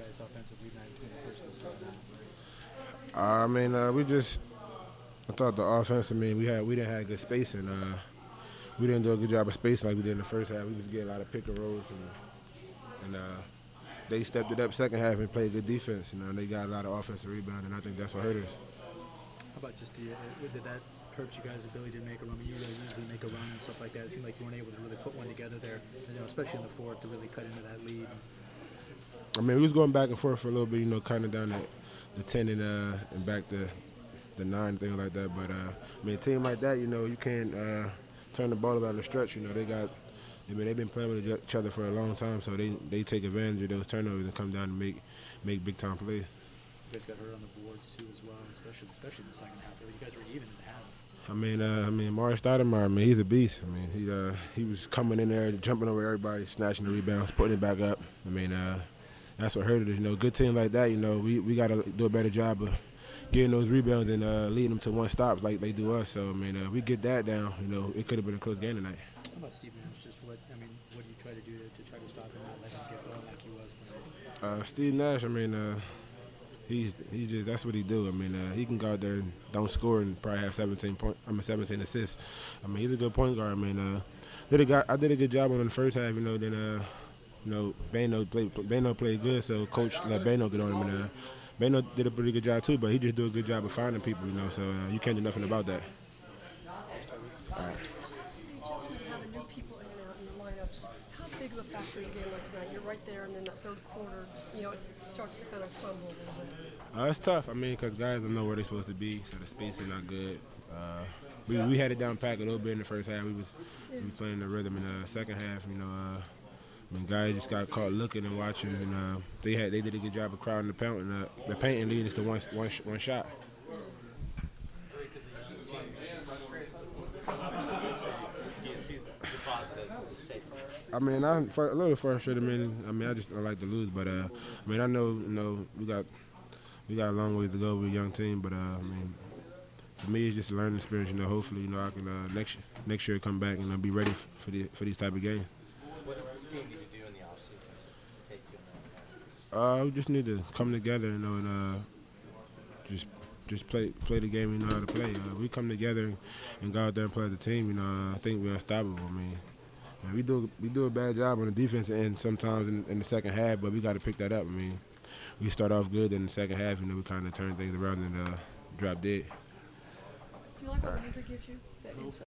guys' offensive rebound between the first and the second half? I thought the offense. I mean, we didn't have good spacing. We didn't do a good job of spacing like we did in the first half. We was getting a lot of pick and rolls, and they stepped it up second half and played good defense. And they got a lot of offensive rebound, and I think that's what hurt us. How about just did that hurt you guys' ability to make a run? I mean, you guys usually make a run and stuff like that. It seemed like you weren't able to really put one together there, especially in the fourth to really cut into that lead. I mean, we was going back and forth for a little bit, cutting down the 10 and back to the 9, things like that. But I mean, a team like that, you can't turn the ball about in the stretch. They've been playing with each other for a long time, so they take advantage of those turnovers and come down and make big time plays. You guys got hurt on the boards too as well, especially in the second half. You guys were even in the half. I mean, Mari Stoudemire, man, he's a beast. I mean, he was coming in there, jumping over everybody, snatching the rebounds, putting it back up. I mean, that's what hurt us. Good team like that. We got to do a better job of getting those rebounds and leading them to one stops like they do us. So I mean, we get that down. It could have been a close game tonight. How about Steve Nash? What do you try to do to try to stop him, not let him get going like he was tonight? Steve Nash, I mean, he's just that's what he do. I mean, he can go out there and don't score and probably have 17 assists. I mean, he's a good point guard. I mean, I did a good job on him in the first half. Then Bano played good, so coach let Bano get on him. And Bano did a pretty good job too, but he just do a good job of finding people. So you can't do nothing about that. All right. Just with having new people in and out in the lineups, how big of a factor is a game like tonight? You're right there, and then that third quarter, it starts to kind of crumble a little bit. It's tough. I mean, because guys don't know where they're supposed to be, so the spacing not good. We had it down packed a little bit in the first half. We was playing the rhythm in the second half. I mean, guys just got caught looking and watching, and they did a good job of crowding the paint and leading us to one shot. I mean, I'm a little frustrated. I mean, I just don't like to lose, but I mean, I know, we got a long ways to go with a young team, but I mean, for me, it's just a learning experience. Hopefully, I can next year come back and be ready for these type of games. What does this team need to do in the offseason to take you in that? We just need to come together, and just play the game we know how to play. We come together and go out there and play as a team. I think we're unstoppable. I mean, we do a bad job on the defense end sometimes in the second half, but we got to pick that up. I mean, we start off good in the second half, and then we kind of turn things around and drop dead. Do you like what Hendrick gives you? That insight?